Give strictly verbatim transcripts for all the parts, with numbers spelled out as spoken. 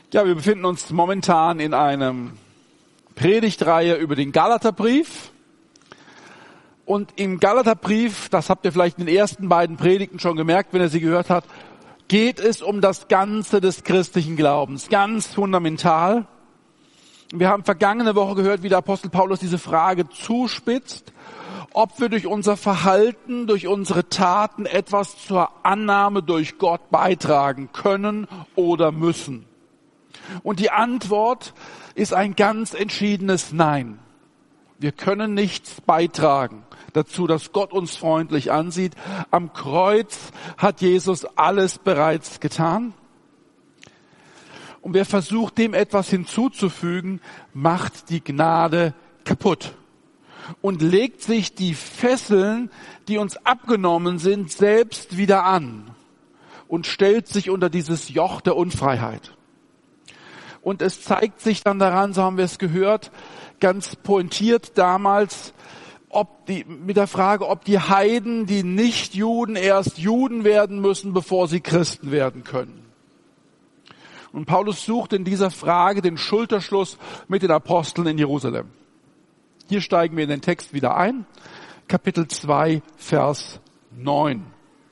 Ja, wir befinden uns momentan in einem Predigtreihe über den Galaterbrief. Und im Galaterbrief, das habt ihr vielleicht in den ersten beiden Predigten schon gemerkt, wenn ihr sie gehört habt, geht es um das Ganze des christlichen Glaubens, ganz fundamental. Wir haben vergangene Woche gehört, wie der Apostel Paulus diese Frage zuspitzt, ob wir durch unser Verhalten, durch unsere Taten etwas zur Annahme durch Gott beitragen können oder müssen. Und die Antwort ist ein ganz entschiedenes Nein. Wir können nichts beitragen dazu, dass Gott uns freundlich ansieht. Am Kreuz hat Jesus alles bereits getan. Und wer versucht, dem etwas hinzuzufügen, macht die Gnade kaputt und legt sich die Fesseln, die uns abgenommen sind, selbst wieder an und stellt sich unter dieses Joch der Unfreiheit. Und es zeigt sich dann daran, so haben wir es gehört, ganz pointiert damals, ob die, mit der Frage, ob die Heiden, die Nichtjuden, erst Juden werden müssen, bevor sie Christen werden können. Und Paulus sucht in dieser Frage den Schulterschluss mit den Aposteln in Jerusalem. Hier steigen wir in den Text wieder ein. Kapitel zwei, Vers neun.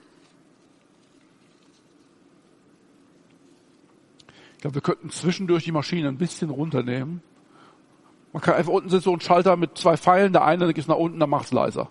Ich glaube, wir könnten zwischendurch die Maschine ein bisschen runternehmen. Man kann einfach, unten sitzt so ein Schalter mit zwei Pfeilen, der eine ist nach unten, der macht's leiser.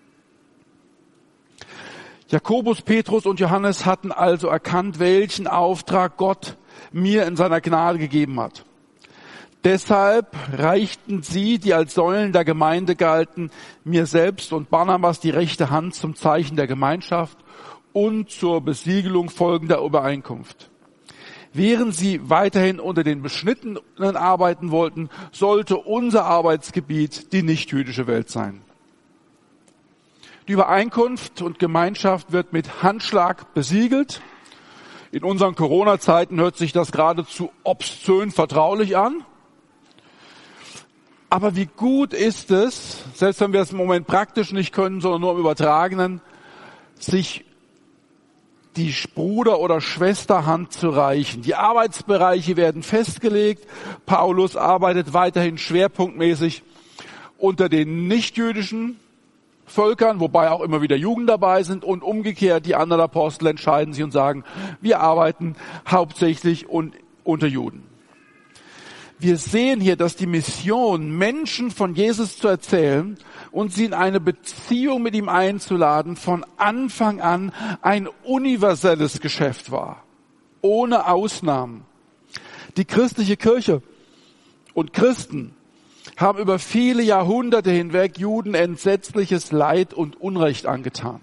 Jakobus, Petrus und Johannes hatten also erkannt, welchen Auftrag Gott mir in seiner Gnade gegeben hat. Deshalb reichten sie, die als Säulen der Gemeinde galten, mir selbst und Barnabas die rechte Hand zum Zeichen der Gemeinschaft und zur Besiegelung folgender Übereinkunft. Während sie weiterhin unter den Beschnittenen arbeiten wollten, sollte unser Arbeitsgebiet die nichtjüdische Welt sein. Die Übereinkunft und Gemeinschaft wird mit Handschlag besiegelt. In unseren Corona-Zeiten hört sich das geradezu obszön vertraulich an. Aber wie gut ist es, selbst wenn wir es im Moment praktisch nicht können, sondern nur im Übertragenen, sich die Bruder- oder Schwesterhand zu reichen. Die Arbeitsbereiche werden festgelegt. Paulus arbeitet weiterhin schwerpunktmäßig unter den nichtjüdischen Völkern, wobei auch immer wieder Juden dabei sind, und umgekehrt die anderen Apostel entscheiden sich und sagen, wir arbeiten hauptsächlich unter Juden. Wir sehen hier, dass die Mission, Menschen von Jesus zu erzählen und sie in eine Beziehung mit ihm einzuladen, von Anfang an ein universelles Geschäft war, ohne Ausnahmen. Die christliche Kirche und Christen haben über viele Jahrhunderte hinweg Juden entsetzliches Leid und Unrecht angetan.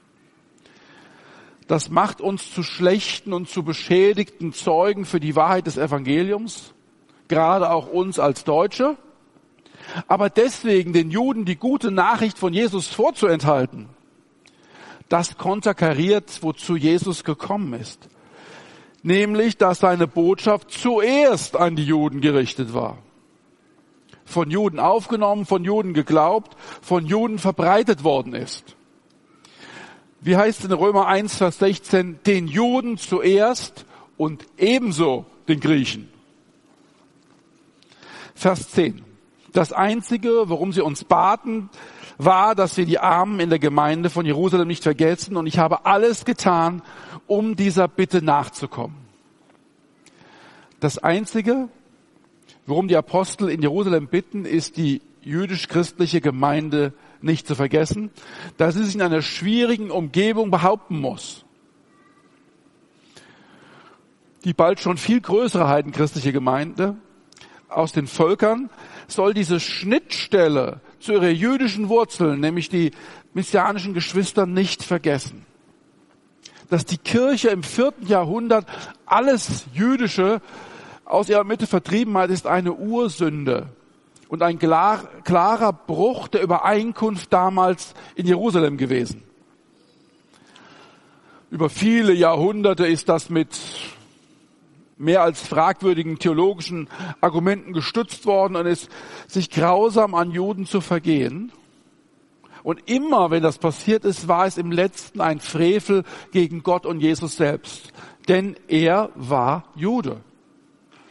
Das macht uns zu schlechten und zu beschädigten Zeugen für die Wahrheit des Evangeliums, gerade auch uns als Deutsche. Aber deswegen den Juden die gute Nachricht von Jesus vorzuenthalten, das konterkariert, wozu Jesus gekommen ist. Nämlich, dass seine Botschaft zuerst an die Juden gerichtet war. Von Juden aufgenommen, von Juden geglaubt, von Juden verbreitet worden ist. Wie heißt es in Römer eins, Vers sechzehn, den Juden zuerst und ebenso den Griechen. Vers zehn. Das Einzige, worum sie uns baten, war, dass wir die Armen in der Gemeinde von Jerusalem nicht vergessen, und ich habe alles getan, um dieser Bitte nachzukommen. Das Einzige, worum die Apostel in Jerusalem bitten, ist, die jüdisch-christliche Gemeinde nicht zu vergessen, da sie sich in einer schwierigen Umgebung behaupten muss. Die bald schon viel größere heidenchristliche Gemeinde aus den Völkern soll diese Schnittstelle zu ihrer jüdischen Wurzeln, nämlich die messianischen Geschwister, nicht vergessen. Dass die Kirche im vierten Jahrhundert alles Jüdische aus ihrer Mitte vertrieben hat, ist eine Ursünde und ein klar, klarer Bruch der Übereinkunft damals in Jerusalem gewesen. Über viele Jahrhunderte ist das mit mehr als fragwürdigen theologischen Argumenten gestützt worden und ist sich grausam an Juden zu vergehen. Und immer, wenn das passiert ist, war es im Letzten ein Frevel gegen Gott und Jesus selbst. Denn er war Jude.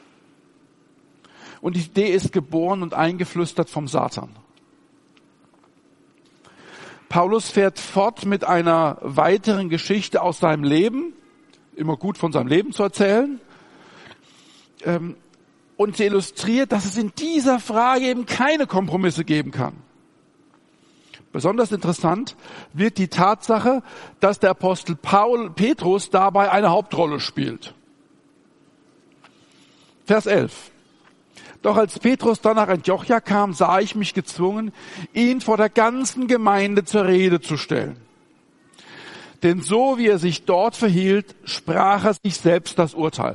Und die Idee ist geboren und eingeflüstert vom Satan. Paulus fährt fort mit einer weiteren Geschichte aus seinem Leben, immer gut von seinem Leben zu erzählen, und sie illustriert, dass es in dieser Frage eben keine Kompromisse geben kann. Besonders interessant wird die Tatsache, dass der Apostel Paul, Petrus dabei eine Hauptrolle spielt. Vers elf. Doch als Petrus dann nach Antiochia kam, sah ich mich gezwungen, ihn vor der ganzen Gemeinde zur Rede zu stellen. Denn so wie er sich dort verhielt, sprach er sich selbst das Urteil.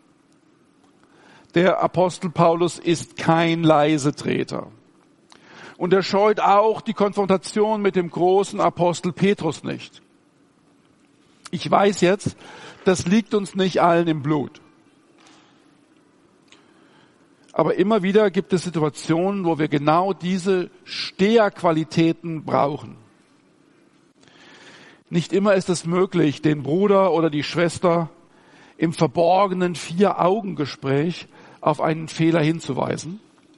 Der Apostel Paulus ist kein Leisetreter. Und er scheut auch die Konfrontation mit dem großen Apostel Petrus nicht. Ich weiß jetzt, das liegt uns nicht allen im Blut. Aber immer wieder gibt es Situationen, wo wir genau diese Steherqualitäten brauchen. Nicht immer ist es möglich, den Bruder oder die Schwester im verborgenen Vier-Augen-Gespräch auf einen Fehler hinzuweisen.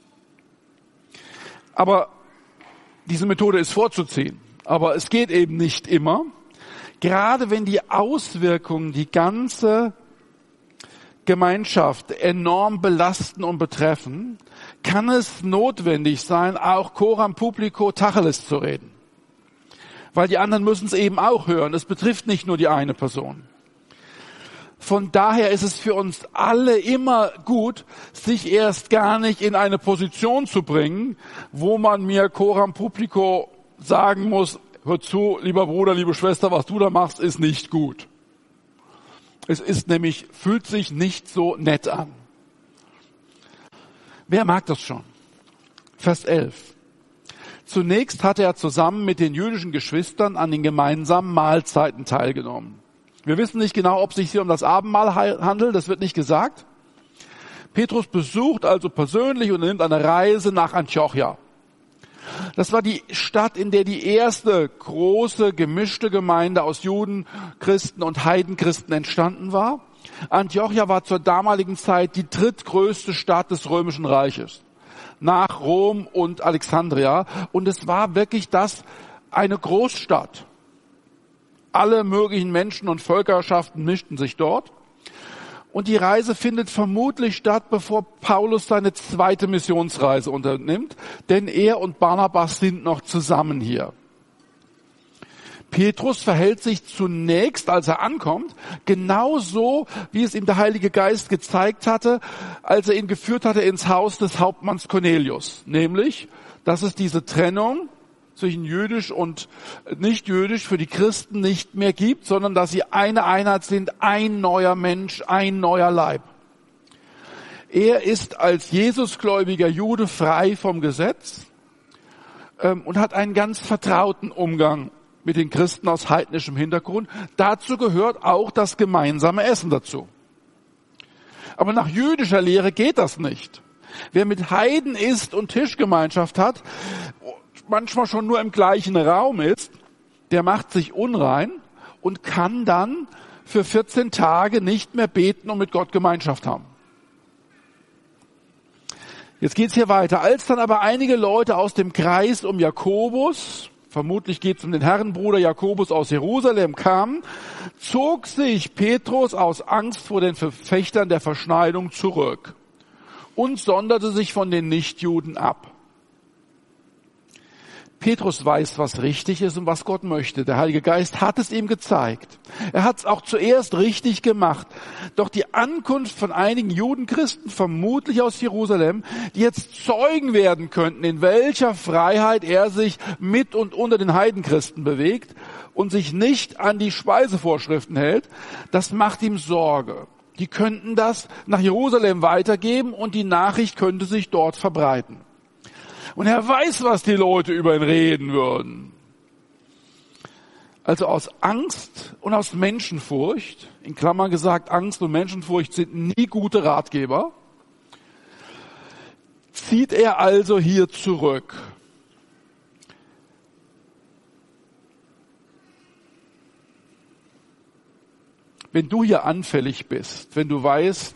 Aber diese Methode ist vorzuziehen. Aber es geht eben nicht immer. Gerade wenn die Auswirkungen die ganze Gemeinschaft enorm belasten und betreffen, kann es notwendig sein, auch coram publico Tacheles zu reden. Weil die anderen müssen es eben auch hören. Es betrifft nicht nur die eine Person. Von daher ist es für uns alle immer gut, sich erst gar nicht in eine Position zu bringen, wo man mir coram publico sagen muss, hör zu, lieber Bruder, liebe Schwester, was du da machst, ist nicht gut. Es ist nämlich, fühlt sich nicht so nett an. Wer mag das schon? Vers elf. Zunächst hatte er zusammen mit den jüdischen Geschwistern an den gemeinsamen Mahlzeiten teilgenommen. Wir wissen nicht genau, ob es sich hier um das Abendmahl handelt, das wird nicht gesagt. Petrus besucht also persönlich und nimmt eine Reise nach Antiochia. Das war die Stadt, in der die erste große gemischte Gemeinde aus Juden, Christen und Heidenchristen entstanden war. Antiochia war zur damaligen Zeit die drittgrößte Stadt des Römischen Reiches, nach Rom und Alexandria. Und es war wirklich das, eine Großstadt. Alle möglichen Menschen und Völkerschaften mischten sich dort. Und die Reise findet vermutlich statt, bevor Paulus seine zweite Missionsreise unternimmt, denn er und Barnabas sind noch zusammen hier. Petrus verhält sich zunächst, als er ankommt, genauso, wie es ihm der Heilige Geist gezeigt hatte, als er ihn geführt hatte ins Haus des Hauptmanns Cornelius. Nämlich, dass es diese Trennung zwischen jüdisch und nicht jüdisch für die Christen nicht mehr gibt, sondern dass sie eine Einheit sind, ein neuer Mensch, ein neuer Leib. Er ist als Jesusgläubiger Jude frei vom Gesetz ähm, und hat einen ganz vertrauten Umgang mit den Christen aus heidnischem Hintergrund. Dazu gehört auch das gemeinsame Essen dazu. Aber nach jüdischer Lehre geht das nicht. Wer mit Heiden isst und Tischgemeinschaft hat, manchmal schon nur im gleichen Raum ist, der macht sich unrein und kann dann für vierzehn Tage nicht mehr beten und mit Gott Gemeinschaft haben. Jetzt geht's hier weiter. Als dann aber einige Leute aus dem Kreis um Jakobus, vermutlich geht's um den Herrenbruder Jakobus aus Jerusalem, kamen, zog sich Petrus aus Angst vor den Verfechtern der Verschneidung zurück und sonderte sich von den Nichtjuden ab. Petrus weiß, was richtig ist und was Gott möchte. Der Heilige Geist hat es ihm gezeigt. Er hat es auch zuerst richtig gemacht. Doch die Ankunft von einigen Judenchristen, vermutlich aus Jerusalem, die jetzt Zeugen werden könnten, in welcher Freiheit er sich mit und unter den Heidenchristen bewegt und sich nicht an die Speisevorschriften hält, das macht ihm Sorge. Die könnten das nach Jerusalem weitergeben und die Nachricht könnte sich dort verbreiten. Und er weiß, was die Leute über ihn reden würden. Also aus Angst und aus Menschenfurcht, in Klammern gesagt, Angst und Menschenfurcht sind nie gute Ratgeber, zieht er also hier zurück. Wenn du hier anfällig bist, wenn du weißt,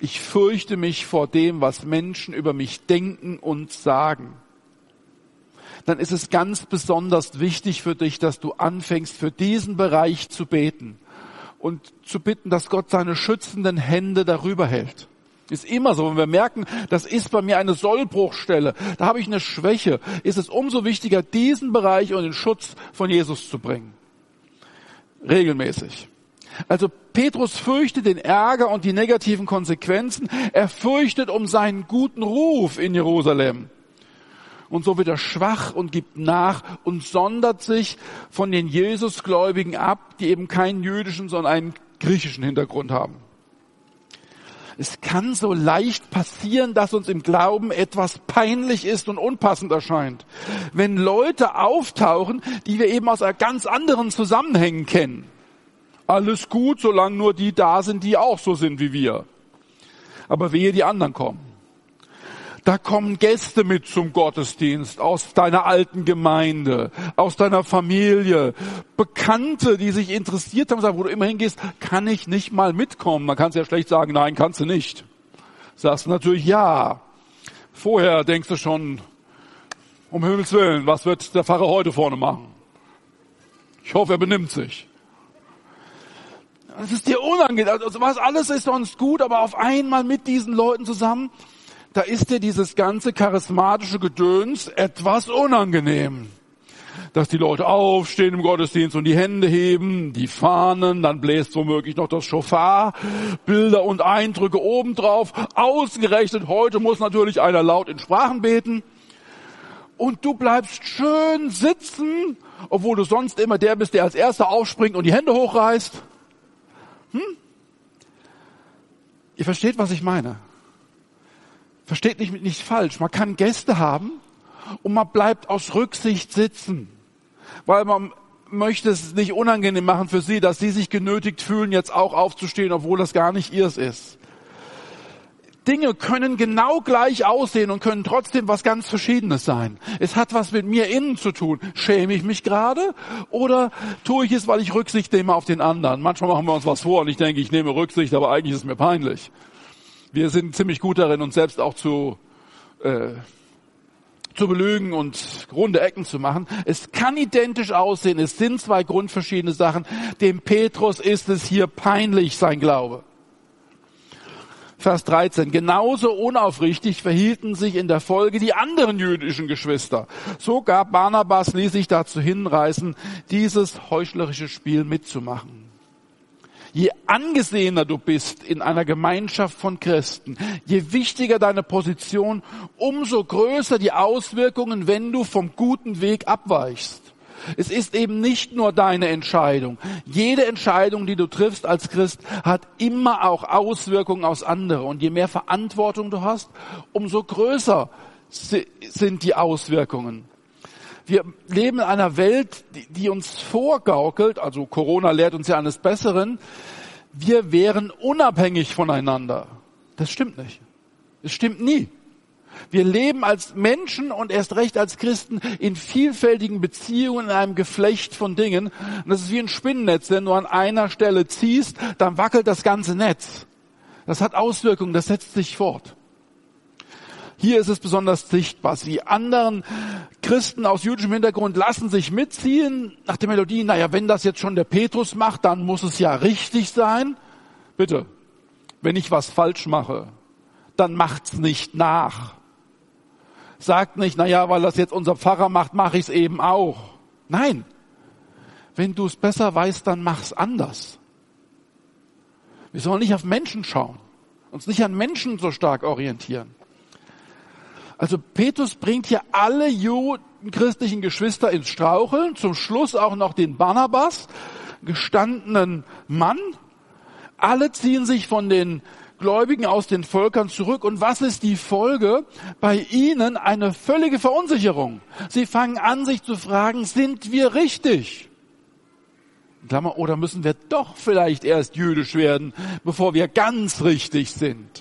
ich fürchte mich vor dem, was Menschen über mich denken und sagen, dann ist es ganz besonders wichtig für dich, dass du anfängst, für diesen Bereich zu beten und zu bitten, dass Gott seine schützenden Hände darüber hält. Ist immer so, wenn wir merken, das ist bei mir eine Sollbruchstelle, da habe ich eine Schwäche, ist es umso wichtiger, diesen Bereich unter den Schutz von Jesus zu bringen. Regelmäßig. Also Petrus fürchtet den Ärger und die negativen Konsequenzen. Er fürchtet um seinen guten Ruf in Jerusalem. Und so wird er schwach und gibt nach und sondert sich von den Jesusgläubigen ab, die eben keinen jüdischen, sondern einen griechischen Hintergrund haben. Es kann so leicht passieren, dass uns im Glauben etwas peinlich ist und unpassend erscheint. Wenn Leute auftauchen, die wir eben aus ganz anderen Zusammenhängen kennen. Alles gut, solange nur die da sind, die auch so sind wie wir. Aber wehe, die anderen kommen. Da kommen Gäste mit zum Gottesdienst aus deiner alten Gemeinde, aus deiner Familie, Bekannte, die sich interessiert haben, sagen, wo du immer hingehst, kann ich nicht mal mitkommen? Man kann es ja schlecht sagen, nein, kannst du nicht. Sagst du natürlich ja. Vorher denkst du schon, um Himmels Willen, was wird der Pfarrer heute vorne machen? Ich hoffe, er benimmt sich. Das ist dir unangenehm. Also was alles ist sonst gut, aber auf einmal mit diesen Leuten zusammen, da ist dir dieses ganze charismatische Gedöns etwas unangenehm. Dass die Leute aufstehen im Gottesdienst und die Hände heben, die Fahnen, dann bläst womöglich noch das Schofar, Bilder und Eindrücke obendrauf. Ausgerechnet heute muss natürlich einer laut in Sprachen beten. Und du bleibst schön sitzen, obwohl du sonst immer der bist, der als Erster aufspringt und die Hände hochreißt. Hm? Ihr versteht, was ich meine. Versteht nicht, nicht falsch. Man kann Gäste haben und man bleibt aus Rücksicht sitzen, weil man möchte es nicht unangenehm machen für sie, dass sie sich genötigt fühlen, jetzt auch aufzustehen, obwohl das gar nicht ihrs ist. Dinge können genau gleich aussehen und können trotzdem was ganz Verschiedenes sein. Es hat was mit mir innen zu tun. Schäme ich mich gerade oder tue ich es, weil ich Rücksicht nehme auf den anderen? Manchmal machen wir uns was vor und ich denke, ich nehme Rücksicht, aber eigentlich ist es mir peinlich. Wir sind ziemlich gut darin, uns selbst auch zu äh, zu belügen und runde Ecken zu machen. Es kann identisch aussehen. Es sind zwei grundverschiedene Sachen. Dem Petrus ist es hier peinlich, sein Glaube. Vers dreizehn. Genauso unaufrichtig verhielten sich in der Folge die anderen jüdischen Geschwister. So gab Barnabas, ließ sich dazu hinreißen, dieses heuchlerische Spiel mitzumachen. Je angesehener du bist in einer Gemeinschaft von Christen, je wichtiger deine Position, umso größer die Auswirkungen, wenn du vom guten Weg abweichst. Es ist eben nicht nur deine Entscheidung. Jede Entscheidung, die du triffst als Christ, hat immer auch Auswirkungen aus anderen. Und je mehr Verantwortung du hast, umso größer sind die Auswirkungen. Wir leben in einer Welt, die uns vorgaukelt, also Corona lehrt uns ja eines Besseren, wir wären unabhängig voneinander. Das stimmt nicht. Das stimmt nie. Wir leben als Menschen und erst recht als Christen in vielfältigen Beziehungen, in einem Geflecht von Dingen. Und das ist wie ein Spinnennetz, wenn du an einer Stelle ziehst, dann wackelt das ganze Netz. Das hat Auswirkungen, das setzt sich fort. Hier ist es besonders sichtbar. Die anderen Christen aus jüdischem Hintergrund lassen sich mitziehen nach der Melodie, naja, wenn das jetzt schon der Petrus macht, dann muss es ja richtig sein. Bitte, wenn ich was falsch mache, dann macht's nicht nach. Sagt nicht, naja, weil das jetzt unser Pfarrer macht, mache ich es eben auch. Nein, wenn du es besser weißt, dann mach's anders. Wir sollen nicht auf Menschen schauen, uns nicht an Menschen so stark orientieren. Also Petrus bringt hier alle juden christlichen Geschwister ins Straucheln, zum Schluss auch noch den Barnabas, gestandenen Mann. Alle ziehen sich von den Gläubigen aus den Völkern zurück. Und was ist die Folge? Bei ihnen eine völlige Verunsicherung. Sie fangen an, sich zu fragen, sind wir richtig? Klammer, oder müssen wir doch vielleicht erst jüdisch werden, bevor wir ganz richtig sind?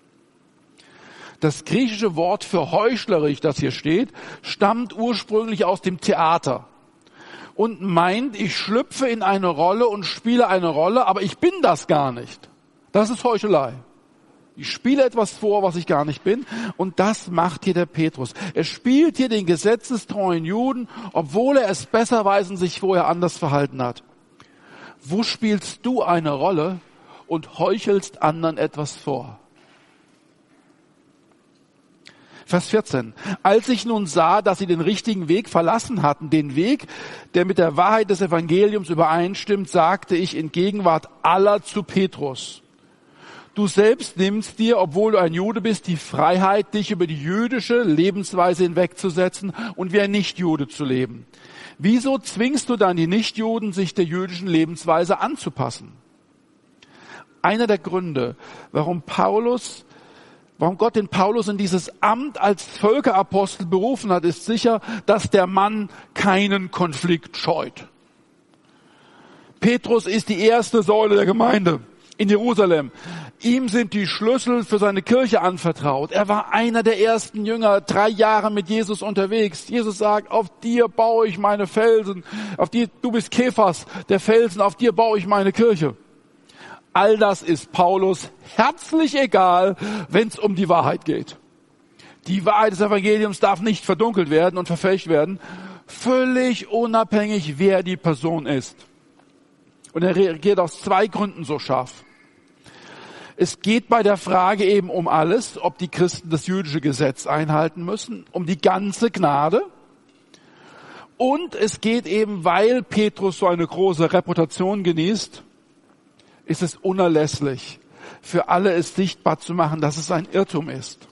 Das griechische Wort für heuchlerisch, das hier steht, stammt ursprünglich aus dem Theater und meint, ich schlüpfe in eine Rolle und spiele eine Rolle, aber ich bin das gar nicht. Das ist Heuchelei. Ich spiele etwas vor, was ich gar nicht bin. Und das macht hier der Petrus. Er spielt hier den gesetzestreuen Juden, obwohl er es besser weiß und sich vorher anders verhalten hat. Wo spielst du eine Rolle und heuchelst anderen etwas vor? Vers vierzehn. Als ich nun sah, dass sie den richtigen Weg verlassen hatten, den Weg, der mit der Wahrheit des Evangeliums übereinstimmt, sagte ich in Gegenwart aller zu Petrus: Du selbst nimmst dir, obwohl du ein Jude bist, die Freiheit, dich über die jüdische Lebensweise hinwegzusetzen und wie ein Nichtjude zu leben. Wieso zwingst du dann die Nichtjuden, sich der jüdischen Lebensweise anzupassen? Einer der Gründe, warum Paulus, warum Gott den Paulus in dieses Amt als Völkerapostel berufen hat, ist sicher, dass der Mann keinen Konflikt scheut. Petrus ist die erste Säule der Gemeinde in Jerusalem. Ihm sind die Schlüssel für seine Kirche anvertraut. Er war einer der ersten Jünger, drei Jahre mit Jesus unterwegs. Jesus sagt, auf dir baue ich meine Felsen, auf dir, du bist Kephas, der Felsen, auf dir baue ich meine Kirche. All das ist Paulus herzlich egal, wenn es um die Wahrheit geht. Die Wahrheit des Evangeliums darf nicht verdunkelt werden und verfälscht werden, völlig unabhängig, wer die Person ist. Und er reagiert aus zwei Gründen so scharf. Es geht bei der Frage eben um alles, ob die Christen das jüdische Gesetz einhalten müssen, um die ganze Gnade. Und es geht eben, weil Petrus so eine große Reputation genießt, ist es unerlässlich, für alle es sichtbar zu machen, dass es ein Irrtum ist.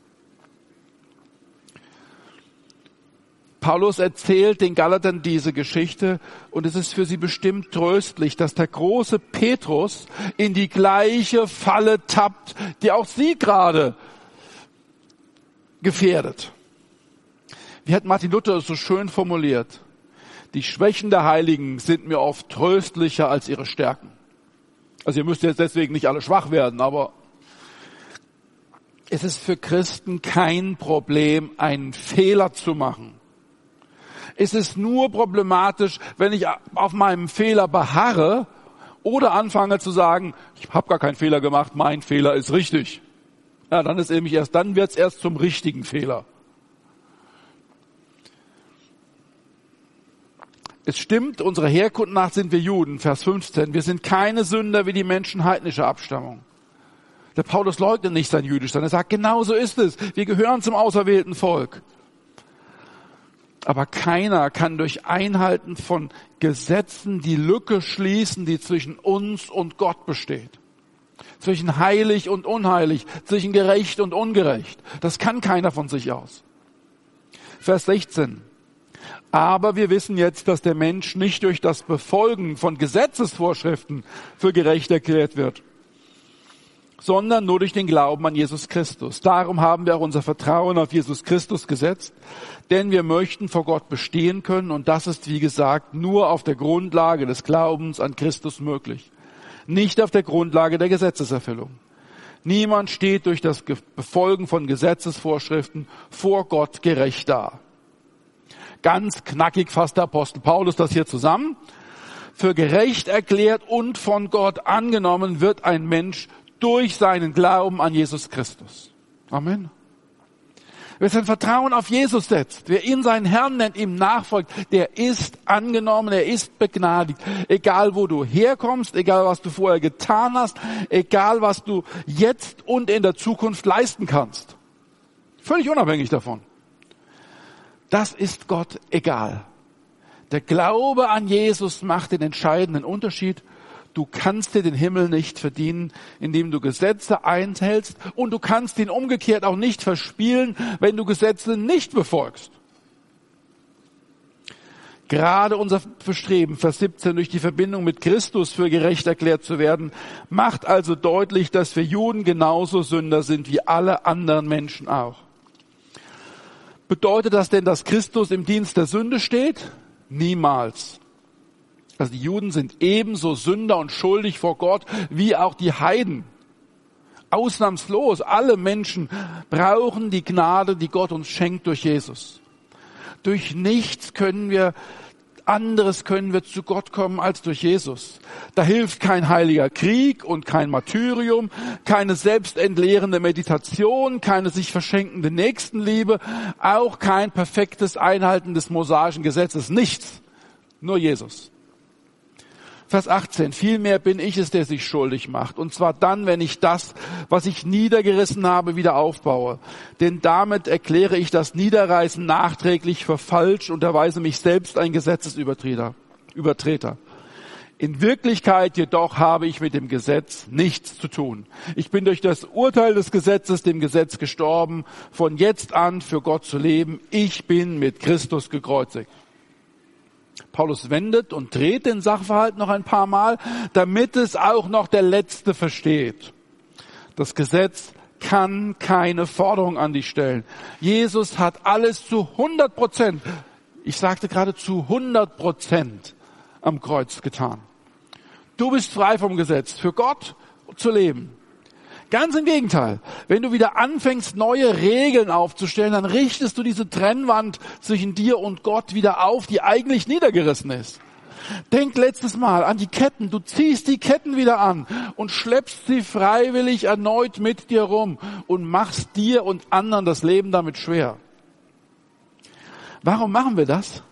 Paulus erzählt den Galatern diese Geschichte und es ist für sie bestimmt tröstlich, dass der große Petrus in die gleiche Falle tappt, die auch sie gerade gefährdet. Wie hat Martin Luther es so schön formuliert? Die Schwächen der Heiligen sind mir oft tröstlicher als ihre Stärken. Also ihr müsst jetzt deswegen nicht alle schwach werden, aber es ist für Christen kein Problem, einen Fehler zu machen. Es ist nur problematisch, wenn ich auf meinem Fehler beharre oder anfange zu sagen, ich habe gar keinen Fehler gemacht, mein Fehler ist richtig. Ja, dann ist eben erst, dann wird es erst zum richtigen Fehler. Es stimmt, unserer Herkunft nach sind wir Juden, Vers fünfzehn. Wir sind keine Sünder wie die Menschen heidnischer Abstammung. Der Paulus leugnet nicht sein Jüdischsein. Er sagt, genau so ist es. Wir gehören zum auserwählten Volk. Aber keiner kann durch Einhalten von Gesetzen die Lücke schließen, die zwischen uns und Gott besteht. Zwischen heilig und unheilig, zwischen gerecht und ungerecht. Das kann keiner von sich aus. Vers sechzehn. Aber wir wissen jetzt, dass der Mensch nicht durch das Befolgen von Gesetzesvorschriften für gerecht erklärt wird, sondern nur durch den Glauben an Jesus Christus. Darum haben wir auch unser Vertrauen auf Jesus Christus gesetzt, denn wir möchten vor Gott bestehen können und das ist, wie gesagt, nur auf der Grundlage des Glaubens an Christus möglich, nicht auf der Grundlage der Gesetzeserfüllung. Niemand steht durch das Befolgen von Gesetzesvorschriften vor Gott gerecht da. Ganz knackig fasst der Apostel Paulus das hier zusammen. Für gerecht erklärt und von Gott angenommen wird ein Mensch durch seinen Glauben an Jesus Christus. Amen. Wer sein Vertrauen auf Jesus setzt, wer ihn seinen Herrn nennt, ihm nachfolgt, der ist angenommen, er ist begnadigt. Egal wo du herkommst, egal was du vorher getan hast, egal was du jetzt und in der Zukunft leisten kannst. Völlig unabhängig davon. Das ist Gott egal. Der Glaube an Jesus macht den entscheidenden Unterschied. Du kannst dir den Himmel nicht verdienen, indem du Gesetze einhältst und du kannst ihn umgekehrt auch nicht verspielen, wenn du Gesetze nicht befolgst. Gerade unser Bestreben, Vers siebzehn, durch die Verbindung mit Christus für gerecht erklärt zu werden, macht also deutlich, dass wir Juden genauso Sünder sind wie alle anderen Menschen auch. Bedeutet das denn, dass Christus im Dienst der Sünde steht? Niemals. Also die Juden sind ebenso Sünder und schuldig vor Gott wie auch die Heiden. Ausnahmslos. Alle Menschen brauchen die Gnade, die Gott uns schenkt durch Jesus. Durch nichts können wir anderes können wir zu Gott kommen als durch Jesus. Da hilft kein heiliger Krieg und kein Martyrium, keine selbstentleerende Meditation, keine sich verschenkende Nächstenliebe, auch kein perfektes Einhalten des mosaischen Gesetzes. Nichts. Nur Jesus. Vers achtzehn. Vielmehr bin ich es, der sich schuldig macht. Und zwar dann, wenn ich das, was ich niedergerissen habe, wieder aufbaue. Denn damit erkläre ich das Niederreißen nachträglich für falsch und erweise mich selbst ein Gesetzesübertreter. Übertreter. In Wirklichkeit jedoch habe ich mit dem Gesetz nichts zu tun. Ich bin durch das Urteil des Gesetzes dem Gesetz gestorben, von jetzt an für Gott zu leben. Ich bin mit Christus gekreuzigt. Paulus wendet und dreht den Sachverhalt noch ein paar Mal, damit es auch noch der Letzte versteht. Das Gesetz kann keine Forderung an dich stellen. Jesus hat alles zu hundert Prozent, ich sagte gerade zu hundert Prozent am Kreuz getan. Du bist frei vom Gesetz, für Gott zu leben. Ganz im Gegenteil. Wenn du wieder anfängst, neue Regeln aufzustellen, dann richtest du diese Trennwand zwischen dir und Gott wieder auf, die eigentlich niedergerissen ist. Denk letztes Mal an die Ketten. Du ziehst die Ketten wieder an und schleppst sie freiwillig erneut mit dir rum und machst dir und anderen das Leben damit schwer. Warum machen wir das?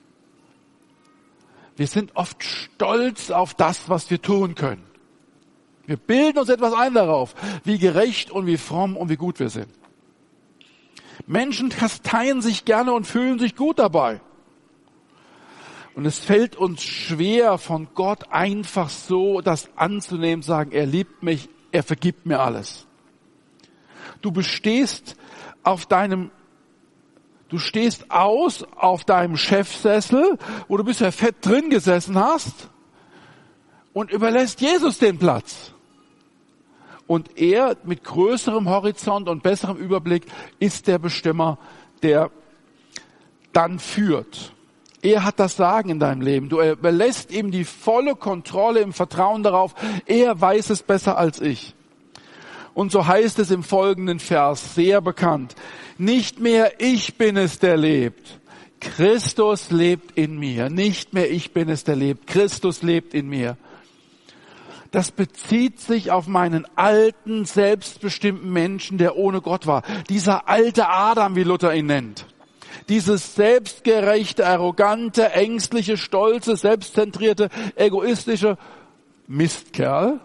Wir sind oft stolz auf das, was wir tun können. Wir bilden uns etwas ein darauf, wie gerecht und wie fromm und wie gut wir sind. Menschen kasteien sich gerne und fühlen sich gut dabei. Und es fällt uns schwer, von Gott einfach so das anzunehmen, sagen, er liebt mich, er vergibt mir alles. Du bestehst auf deinem, du stehst aus auf deinem Chefsessel, wo du bisher fett drin gesessen hast, und überlässt Jesus den Platz. Und er mit größerem Horizont und besserem Überblick ist der Bestimmer, der dann führt. Er hat das Sagen in deinem Leben. Du überlässt ihm die volle Kontrolle im Vertrauen darauf. Er weiß es besser als ich. Und so heißt es im folgenden Vers, sehr bekannt. Nicht mehr ich bin es, der lebt. Christus lebt in mir. Nicht mehr ich bin es, der lebt. Christus lebt in mir. Das bezieht sich auf meinen alten, selbstbestimmten Menschen, der ohne Gott war. Dieser alte Adam, wie Luther ihn nennt. Dieses selbstgerechte, arrogante, ängstliche, stolze, selbstzentrierte, egoistische Mistkerl,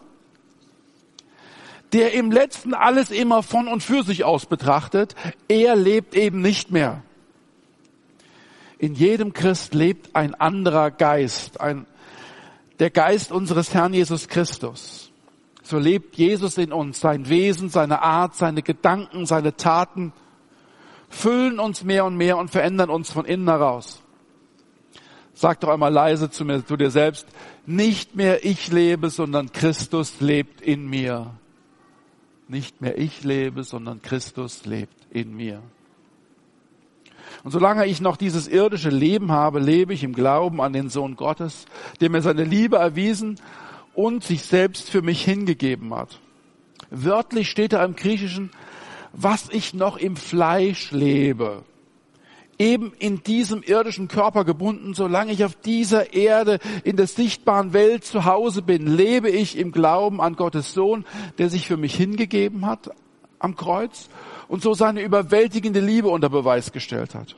der im Letzten alles immer von und für sich aus betrachtet, er lebt eben nicht mehr. In jedem Christ lebt ein anderer Geist, ein der Geist unseres Herrn Jesus Christus. So lebt Jesus in uns, sein Wesen, seine Art, seine Gedanken, seine Taten füllen uns mehr und mehr und verändern uns von innen heraus. Sag doch einmal leise zu mir, zu dir selbst, nicht mehr ich lebe, sondern Christus lebt in mir. Nicht mehr ich lebe, sondern Christus lebt in mir. Und solange ich noch dieses irdische Leben habe, lebe ich im Glauben an den Sohn Gottes, der mir seine Liebe erwiesen und sich selbst für mich hingegeben hat. Wörtlich steht da im Griechischen, was ich noch im Fleisch lebe. Eben in diesem irdischen Körper gebunden, solange ich auf dieser Erde in der sichtbaren Welt zu Hause bin, lebe ich im Glauben an Gottes Sohn, der sich für mich hingegeben hat am Kreuz und so seine überwältigende Liebe unter Beweis gestellt hat.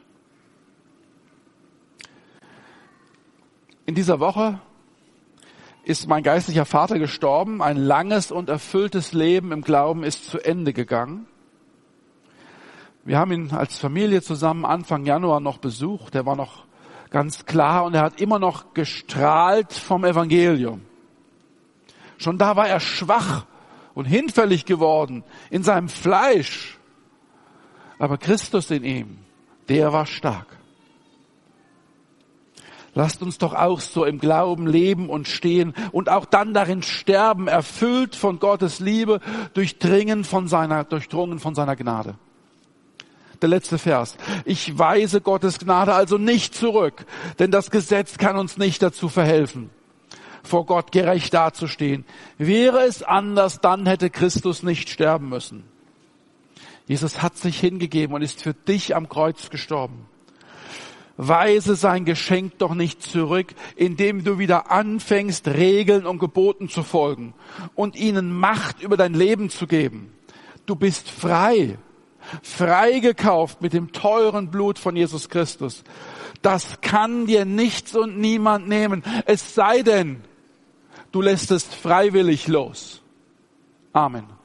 In dieser Woche ist mein geistlicher Vater gestorben. Ein langes und erfülltes Leben im Glauben ist zu Ende gegangen. Wir haben ihn als Familie zusammen Anfang Januar noch besucht. Er war noch ganz klar und er hat immer noch gestrahlt vom Evangelium. Schon da war er schwach und hinfällig geworden in seinem Fleisch. Aber Christus in ihm, der war stark. Lasst uns doch auch so im Glauben leben und stehen und auch dann darin sterben, erfüllt von Gottes Liebe, durchdringen von seiner, durchdrungen von seiner Gnade. Der letzte Vers. Ich weise Gottes Gnade also nicht zurück, denn das Gesetz kann uns nicht dazu verhelfen, vor Gott gerecht dazustehen. Wäre es anders, dann hätte Christus nicht sterben müssen. Jesus hat sich hingegeben und ist für dich am Kreuz gestorben. weise sein Geschenk doch nicht zurück, indem du wieder anfängst, Regeln und Geboten zu folgen und ihnen Macht über dein Leben zu geben. Du bist frei, freigekauft mit dem teuren Blut von Jesus Christus. Das kann dir nichts und niemand nehmen, es sei denn, du lässt es freiwillig los. Amen.